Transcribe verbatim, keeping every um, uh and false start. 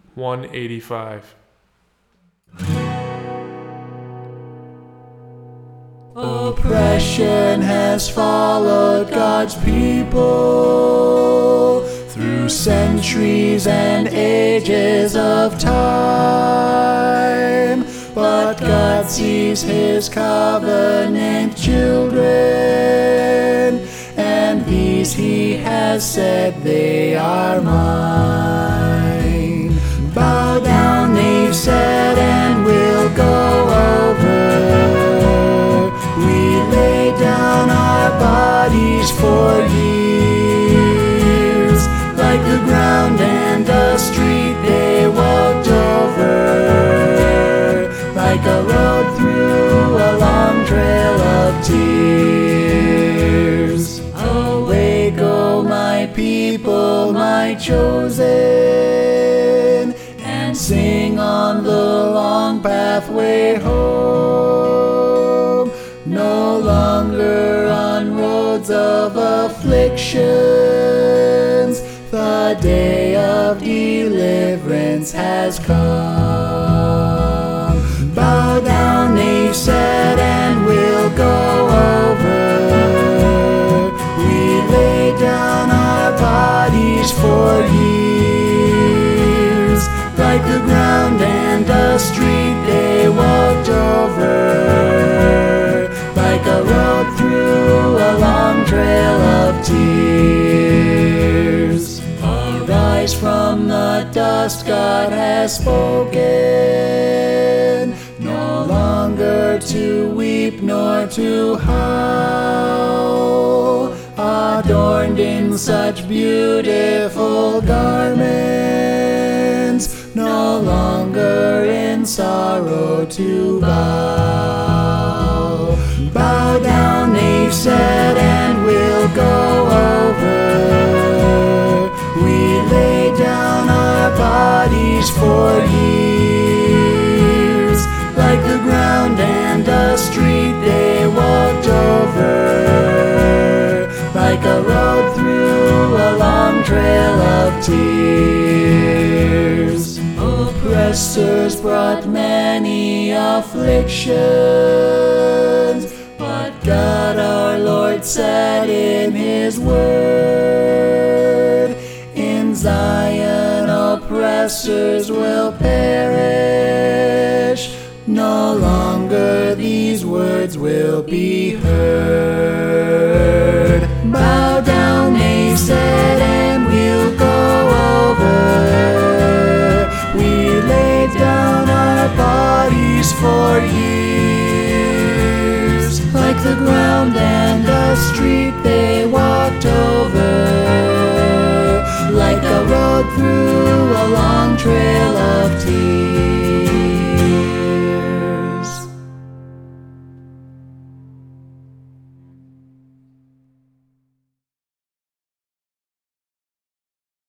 one eighty-five. Oppression has followed God's people through centuries and ages of time. But God sees His covenant children, and these He has said they are mine. Bow down, they've said, and we'll go over. We lay down our bodies for years, like the ground and the street they walked over, like a road through a long trail of tears. Away go my people, my chosen, and sing on the long pathway home. No longer on roads of afflictions, the day of deliverance has come. Bow down, they've said, and we'll go over. We lay down our bodies for years, like the ground and the street they walked over, like a road through a long trail of tears. Arise from the dust, God has spoken, no longer to weep nor to howl, adorned in such beautiful garments, no longer in sorrow to bow. Bow down, they've said, and we'll go over. We lay down our bodies for years, like the ground and the street they walked over, like a road through a long trail of tears. Oppressors brought many afflictions, but God our Lord said in His word, in Zion oppressors will perish, no longer these words will be heard. Bow down, they said, and we'll go over. We lay down our bodies for years, like the ground and the street they walked over, like a road through a long trail of tears.